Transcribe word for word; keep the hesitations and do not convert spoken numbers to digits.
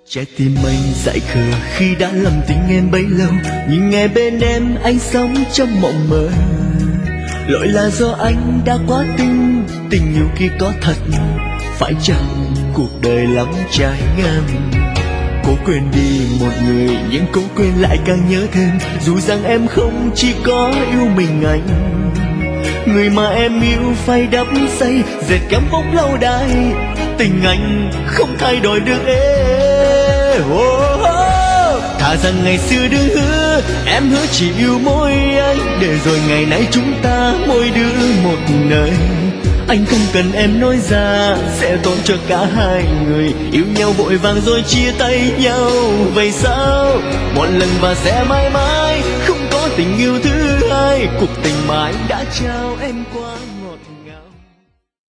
Trái tim anh dại khờ khi đã lầm tình em bấy lâu, nhưng nghe bên em anh sống trong mộng mơ. Lỗi là do anh đã quá tin tình yêu khi có thật, phải chăng cuộc đời lắm trái ngang. Cố quên đi một người nhưng cố quên lại càng nhớ thêm, dù rằng em không chỉ có yêu mình anh. Người mà em yêu phai đắm say, dệt gấm vóc lâu đài, tình anh không thay đổi được ê. Oh, oh, oh. Thà rằng ngày xưa đừng hứa, em hứa chỉ yêu mỗi anh, để rồi ngày nay chúng ta mỗi đứa một nơi. Anh không cần em nói ra, sẽ tốt cho cả hai người. Yêu nhau vội vàng rồi chia tay nhau, vậy sao? Một lần và sẽ mãi mãi không có tình yêu thứ hai. Cuộc tình mà anh đã trao em qua